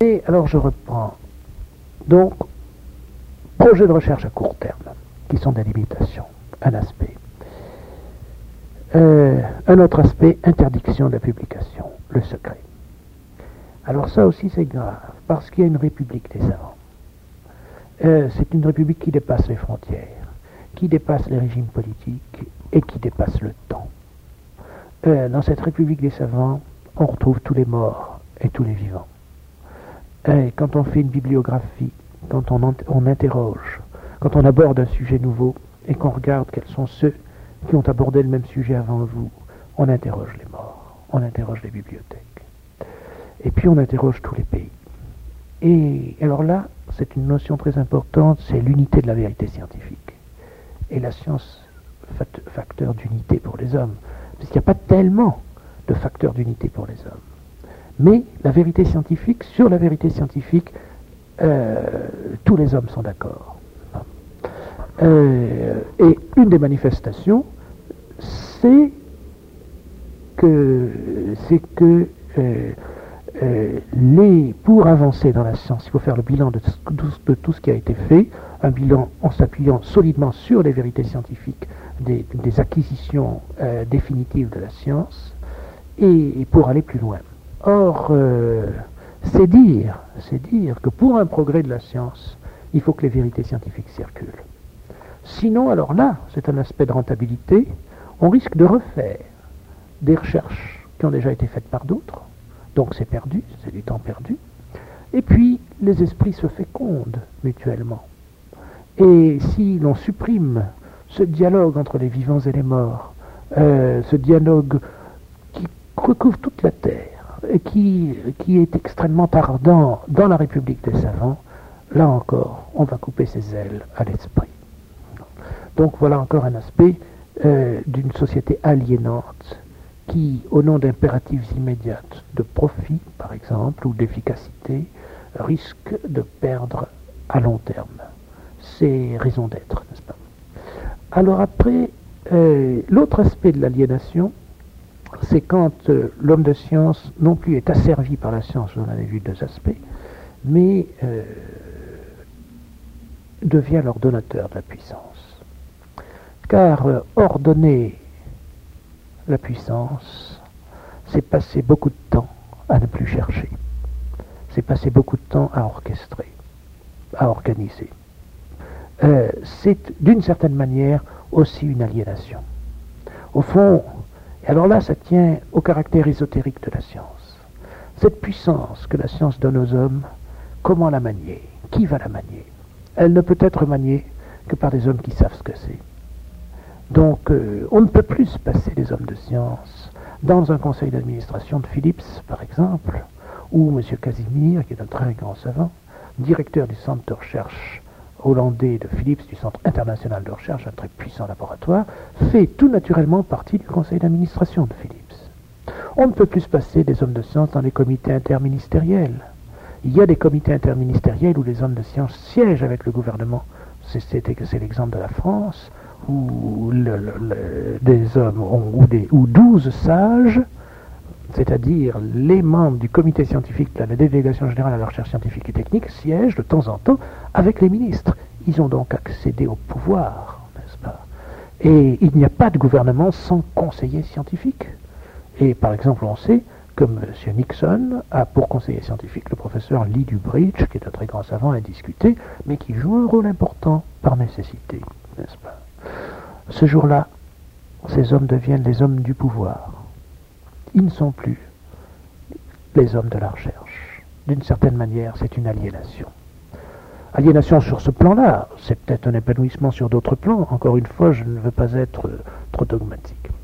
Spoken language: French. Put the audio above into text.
Et alors je reprends. Donc, projet de recherche à court terme, qui sont des limitations, un aspect. Un autre aspect, interdiction de la publication, le secret. Alors ça aussi c'est grave, parce qu'il y a une république des savants. C'est une république qui dépasse les frontières, qui dépasse les régimes politiques et qui dépasse le temps. Dans cette république des savants, on retrouve tous les morts et tous les vivants. Quand on fait une bibliographie, quand on interroge, quand on aborde un sujet nouveau et qu'on regarde quels sont ceux qui ont abordé le même sujet avant vous, on interroge les morts, on interroge les bibliothèques. Et puis on interroge tous les pays. Et alors là, c'est une notion très importante, c'est l'unité de la vérité scientifique. Et la science, facteur d'unité pour les hommes. Parce qu'il n'y a pas tellement de facteurs d'unité pour les hommes. Mais la vérité scientifique, sur la vérité scientifique, tous les hommes sont d'accord. Et une des manifestations, c'est que pour avancer dans la science, il faut faire le bilan de tout ce qui a été fait, un bilan en s'appuyant solidement sur les vérités scientifiques des acquisitions définitives de la science, et pour aller plus loin. Or, c'est dire que pour un progrès de la science, il faut que les vérités scientifiques circulent. Sinon, alors là, c'est un aspect de rentabilité, on risque de refaire des recherches qui ont déjà été faites par d'autres, donc c'est perdu, c'est du temps perdu, et puis les esprits se fécondent mutuellement. Et si l'on supprime ce dialogue entre les vivants et les morts, ce dialogue qui recouvre toute la Terre, et qui est extrêmement ardent dans la République des savants, là encore, on va couper ses ailes à l'esprit. Donc voilà encore un aspect d'une société aliénante qui, au nom d'impératifs immédiates de profit, par exemple, ou d'efficacité, risque de perdre à long terme ses raisons d'être, n'est-ce pas? Alors après, l'autre aspect de l'aliénation, c'est quand l'homme de science non plus est asservi par la science, on avait vu deux aspects, mais devient l'ordonnateur de la puissance. Car ordonner la puissance, c'est passer beaucoup de temps à ne plus chercher. C'est passer beaucoup de temps à orchestrer, à organiser. C'est d'une certaine manière aussi une aliénation. Au fond, et alors là, ça tient au caractère ésotérique de la science. Cette puissance que la science donne aux hommes, comment la manier? Qui va la manier? Elle ne peut être maniée que par des hommes qui savent ce que c'est. Donc, on ne peut plus se passer des hommes de science dans un conseil d'administration de Philips, par exemple, où M. Casimir, qui est un très grand savant, directeur du centre de recherche hollandais de Philips, du Centre international de recherche, un très puissant laboratoire, fait tout naturellement partie du conseil d'administration de Philips. On ne peut plus se passer des hommes de science dans les comités interministériels. Il y a des comités interministériels où les hommes de science siègent avec le gouvernement. C'est l'exemple de la France, où des hommes ou 12 sages, c'est-à-dire les membres du comité scientifique de la délégation générale à la recherche scientifique et technique, siègent de temps en temps avec les ministres. Ils ont donc accédé au pouvoir, n'est-ce pas? Et il n'y a pas de gouvernement sans conseiller scientifique. Et par exemple, on sait que M. Nixon a pour conseiller scientifique le professeur Lee Dubridge, qui est un très grand savant indiscuté, mais qui joue un rôle important par nécessité, n'est-ce pas? Ce jour-là, ces hommes deviennent les hommes du pouvoir. Ils ne sont plus les hommes de la recherche. D'une certaine manière, c'est une aliénation. Aliénation sur ce plan-là, c'est peut-être un épanouissement sur d'autres plans. Encore une fois, je ne veux pas être trop dogmatique.